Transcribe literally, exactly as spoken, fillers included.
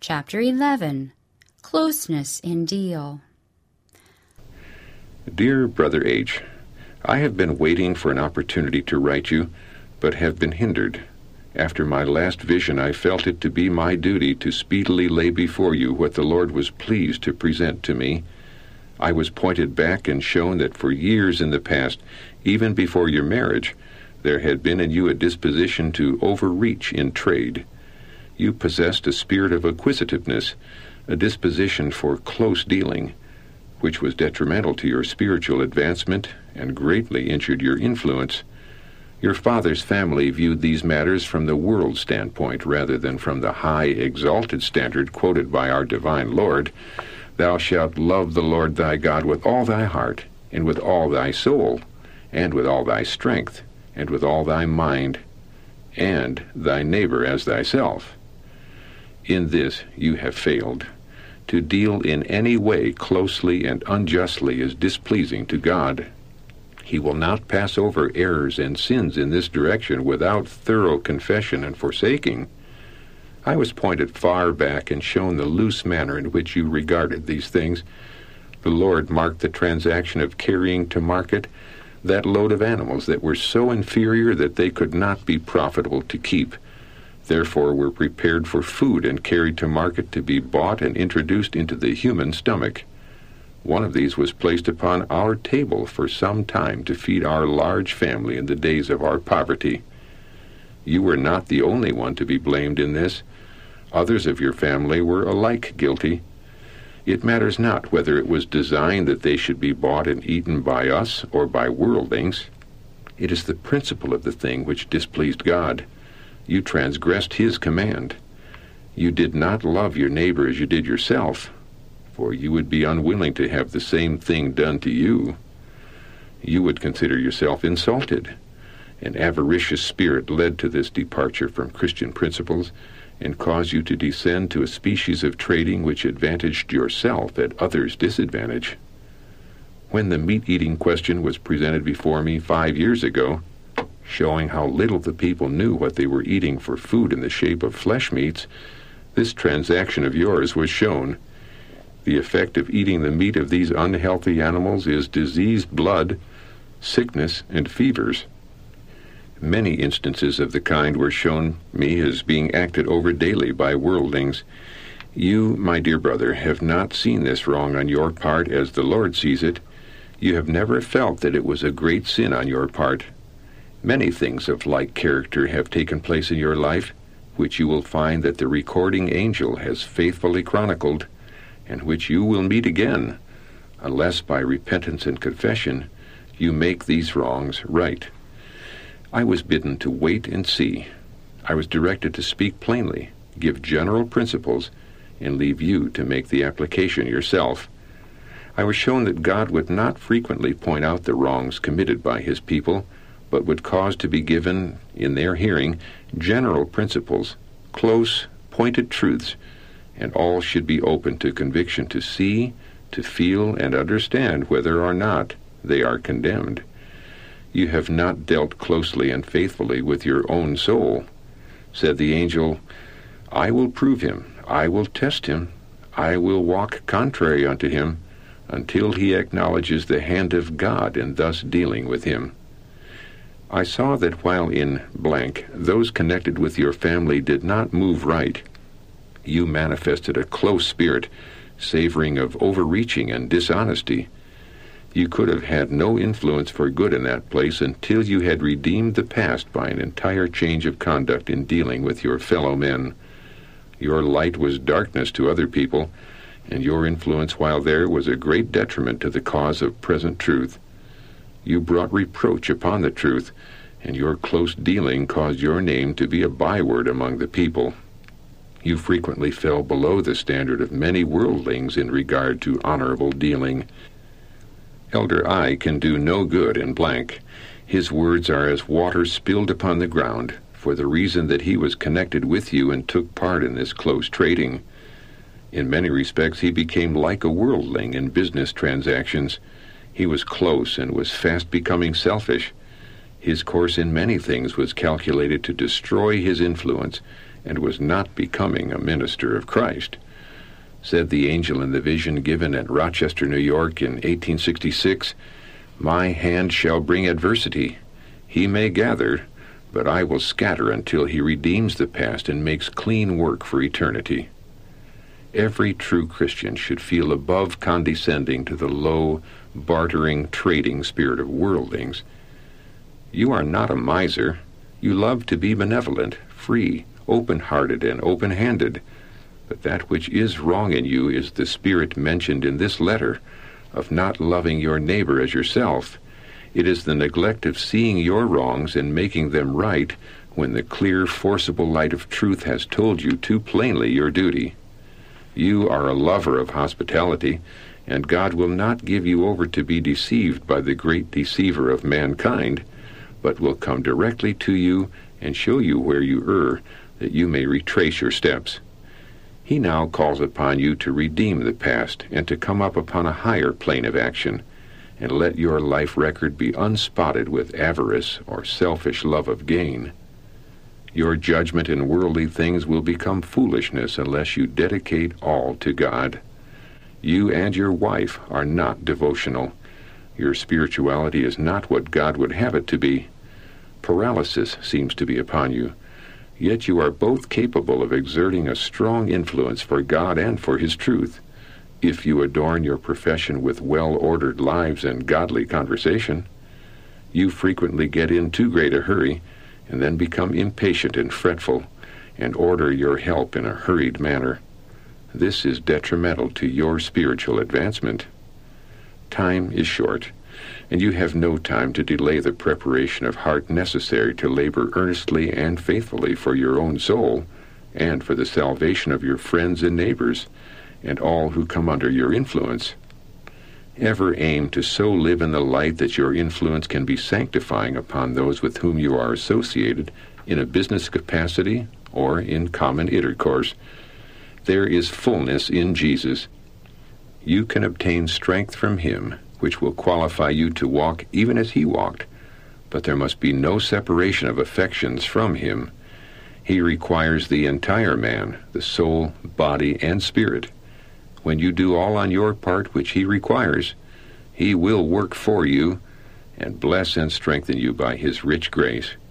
Chapter eleven. Closeness in Deal. Dear Brother H., I have been waiting for an opportunity to write you, but have been hindered. After my last vision, I felt it to be my duty to speedily lay before you what the Lord was pleased to present to me. I was pointed back and shown that for years in the past, even before your marriage, there had been in you a disposition to overreach in trade. You possessed a spirit of acquisitiveness, a disposition for close dealing, which was detrimental to your spiritual advancement and greatly injured your influence. Your father's family viewed these matters from the world's standpoint rather than from the high, exalted standard quoted by our divine Lord. Thou shalt love the Lord thy God with all thy heart, and with all thy soul, and with all thy strength, and with all thy mind, and thy neighbor as thyself. In this you have failed. To deal in any way closely and unjustly is displeasing to God. He will not pass over errors and sins in this direction without thorough confession and forsaking. I was pointed far back and shown the loose manner in which you regarded these things. The Lord marked the transaction of carrying to market that load of animals that were so inferior that they could not be profitable to keep. Therefore were prepared for food and carried to market to be bought and introduced into the human stomach. One of these was placed upon our table for some time to feed our large family in the days of our poverty. You were not the only one to be blamed in this. Others of your family were alike guilty. It matters not whether it was designed that they should be bought and eaten by us or by worldlings. It is the principle of the thing which displeased God. You transgressed his command. You did not love your neighbor as you did yourself, for you would be unwilling to have the same thing done to you. You would consider yourself insulted. An avaricious spirit led to this departure from Christian principles and caused you to descend to a species of trading which advantaged yourself at others' disadvantage. When the meat-eating question was presented before me five years ago, showing how little the people knew what they were eating for food in the shape of flesh meats, this transaction of yours was shown. The effect of eating the meat of these unhealthy animals is diseased blood, sickness, and fevers. Many instances of the kind were shown me as being acted over daily by worldlings. You, my dear brother, have not seen this wrong on your part as the Lord sees it. You have never felt that it was a great sin on your part. Many things of like character have taken place in your life, which you will find that the recording angel has faithfully chronicled, and which you will meet again, unless by repentance and confession you make these wrongs right. I was bidden to wait and see. I was directed to speak plainly, give general principles, and leave you to make the application yourself. I was shown that God would not frequently point out the wrongs committed by his people, but would cause to be given, in their hearing, general principles, close, pointed truths, and all should be open to conviction to see, to feel, and understand whether or not they are condemned. You have not dealt closely and faithfully with your own soul. Said the angel, I will prove him, I will test him, I will walk contrary unto him, until he acknowledges the hand of God in thus dealing with him. I saw that while in blank, those connected with your family did not move right. You manifested a close spirit, savoring of overreaching and dishonesty. You could have had no influence for good in that place until you had redeemed the past by an entire change of conduct in dealing with your fellow men. Your light was darkness to other people, and your influence while there was a great detriment to the cause of present truth. You brought reproach upon the truth, and your close dealing caused your name to be a byword among the people. You frequently fell below the standard of many worldlings in regard to honorable dealing. Elder I can do no good in blank. His words are as water spilled upon the ground, for the reason that he was connected with you and took part in this close trading. In many respects he became like a worldling in business transactions. He was close and was fast becoming selfish. His course in many things was calculated to destroy his influence and was not becoming a minister of Christ. Said the angel in the vision given at Rochester, New York in eighteen sixty-six, "My hand shall bring adversity. He may gather, but I will scatter until he redeems the past and makes clean work for eternity." Every true Christian should feel above condescending to the low, bartering, trading spirit of worldlings. You are not a miser. You love to be benevolent, free, open-hearted, and open-handed. But that which is wrong in you is the spirit mentioned in this letter, of not loving your neighbor as yourself. It is the neglect of seeing your wrongs and making them right when the clear, forcible light of truth has told you too plainly your duty. You are a lover of hospitality, and God will not give you over to be deceived by the great deceiver of mankind, but will come directly to you and show you where you err, that you may retrace your steps. He now calls upon you to redeem the past and to come up upon a higher plane of action, and let your life record be unspotted with avarice or selfish love of gain. Your judgment in worldly things will become foolishness unless you dedicate all to God. You and your wife are not devotional. Your spirituality is not what God would have it to be. Paralysis seems to be upon you, yet you are both capable of exerting a strong influence for God and for His truth, if you adorn your profession with well-ordered lives and godly conversation. You frequently get in too great a hurry, and then become impatient and fretful, and order your help in a hurried manner. This is detrimental to your spiritual advancement. Time is short, and you have no time to delay the preparation of heart necessary to labor earnestly and faithfully for your own soul, and for the salvation of your friends and neighbors, and all who come under your influence. Ever aim to so live in the light that your influence can be sanctifying upon those with whom you are associated in a business capacity or in common intercourse. There is fullness in Jesus. You can obtain strength from Him, which will qualify you to walk even as He walked, but there must be no separation of affections from Him. He requires the entire man, the soul, body, and spirit. When you do all on your part which He requires, He will work for you and bless and strengthen you by His rich grace.